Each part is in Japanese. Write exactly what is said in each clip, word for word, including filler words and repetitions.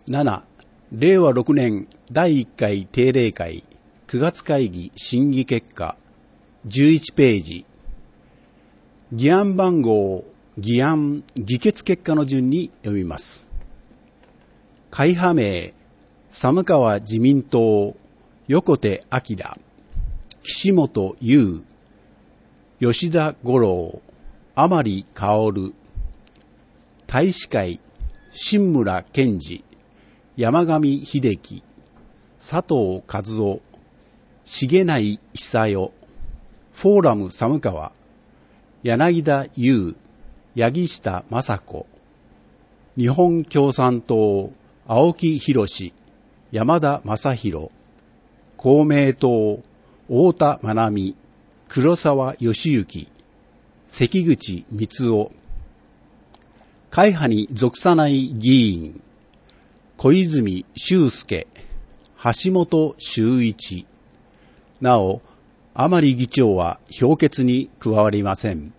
なな、れいわろくねんだいいっかい定例会くがつ会議審議結果じゅういちページ。議案番号、議案、議決結果の順に読みます。会派名、寒川自民党、横手晃、岸本優、吉田五郎、甘利薫。大使会、新村健二、山上秀樹、佐藤和夫、重内久代。フォーラム寒川、柳田優、柳下雅子。日本共産党、青木博、山田正弘。公明党、太田真美、黒沢義行、関口光夫。会派に属さない議員、小泉修介、橋本修一。なお、甘利議長は評決に加わりません。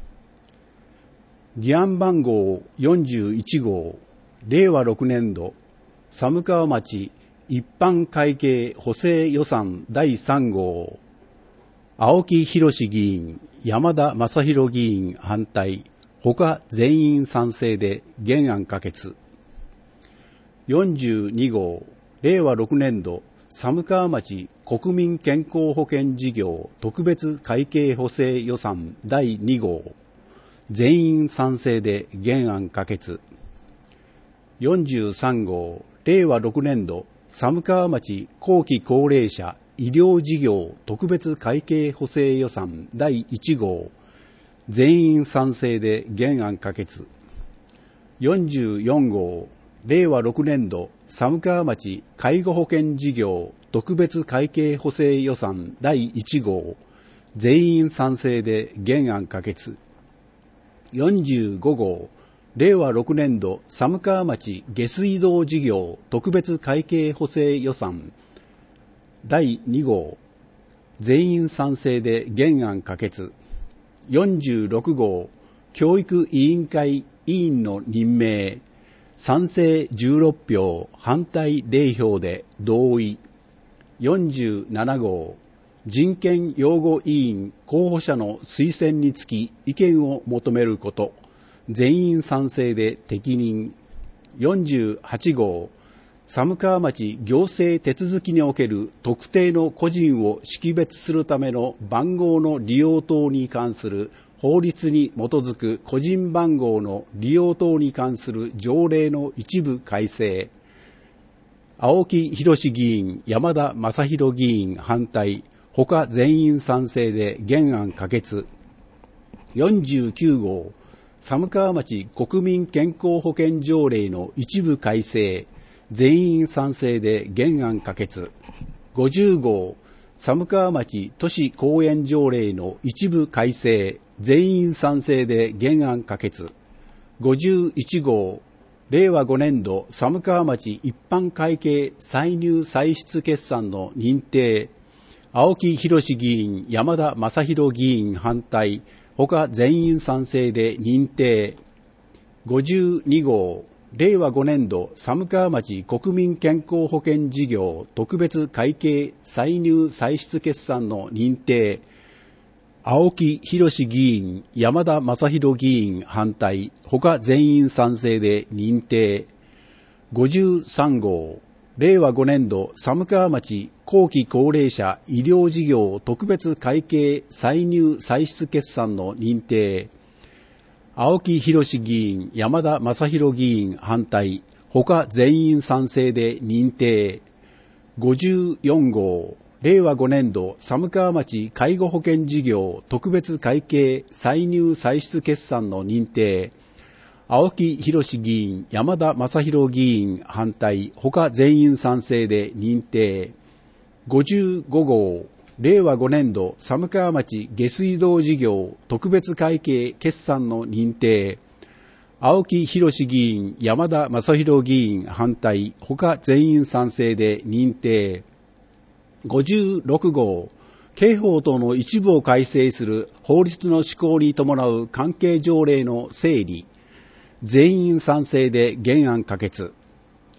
議案番号よんじゅういち号、れいわろくねん度、寒川町一般会計補正予算だいさん号。青木博議員、山田正弘議員反対、他全員賛成で原案可決。よんじゅうに号、れいわろくねん度、寒川町国民健康保険事業特別会計補正予算だいに号。全員賛成で原案可決。よんじゅうさん号、れいわろくねん度、寒川町後期高齢者医療事業特別会計補正予算だいいち号。全員賛成で原案可決。よんじゅうよん号、れいわろくねん度、寒川町介護保険事業特別会計補正予算だいいち号。全員賛成で原案可決。よんじゅうご号、れいわろくねん度、寒川町下水道事業特別会計補正予算だいに号。全員賛成で原案可決。よんじゅうろく号、教育委員会委員の任命、賛成じゅうろく票、反対ゼロ票で同意。よんじゅうなな号、人権擁護委員候補者の推薦につき意見を求めること、全員賛成で適任。よんじゅうはち号、寒川町行政手続きにおける特定の個人を識別するための番号の利用等に関する法律に基づく個人番号の利用等に関する条例の一部改正。青木博議員、山田正弘議員反対、他全員賛成で原案可決。よんじゅうきゅう号、寒川町国民健康保険条例の一部改正。全員賛成で原案可決。ごじゅう号、寒川町都市公園条例の一部改正。全員賛成で原案可決。ごじゅういち号、れいわごねん度寒川町一般会計歳入歳出決算の認定。青木博議員、山田正弘議員反対、他全員賛成で認定。ごじゅうに号、れいわごねん度寒川町国民健康保険事業特別会計歳入歳出決算の認定。青木博議員、山田正弘議員反対、他全員賛成で認定。ごじゅうさん号、れいわごねん度寒川町後期高齢者医療事業特別会計歳入歳出決算の認定。青木博議員、山田正弘議員反対、他全員賛成で認定。ごじゅうよん号、れいわごねん度寒川町介護保険事業特別会計歳入歳出決算の認定。青木博議員、山田正弘議員反対、他全員賛成で認定。ごじゅうご号、れいわごねん度寒川町下水道事業特別会計決算の認定。青木博議員、山田正弘議員反対、他全員賛成で認定。ごじゅうろく号、刑法等の一部を改正する法律の施行に伴う関係条例の整理。全員賛成で原案可決。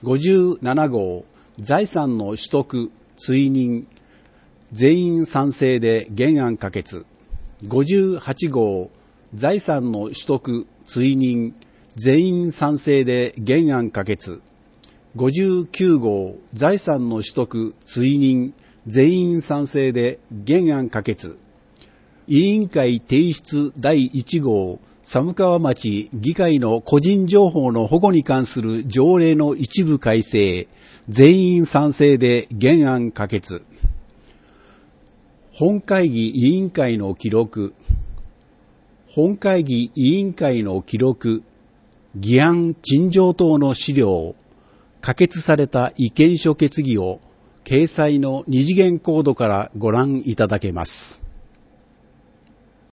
ごじゅうなな号財産の取得追認全員賛成で原案可決。ごじゅうはち号財産の取得追認全員賛成で原案可決。ごじゅうきゅう号財産の取得追認全員賛成で原案可決。委員会提出だいいち号寒川町議会の個人情報の保護に関する条例の一部改正全員賛成で原案可決。本会議委員会の記録本会議委員会の記録議案陳情等の資料可決された意見書決議を掲載の二次元コードからご覧いただけます。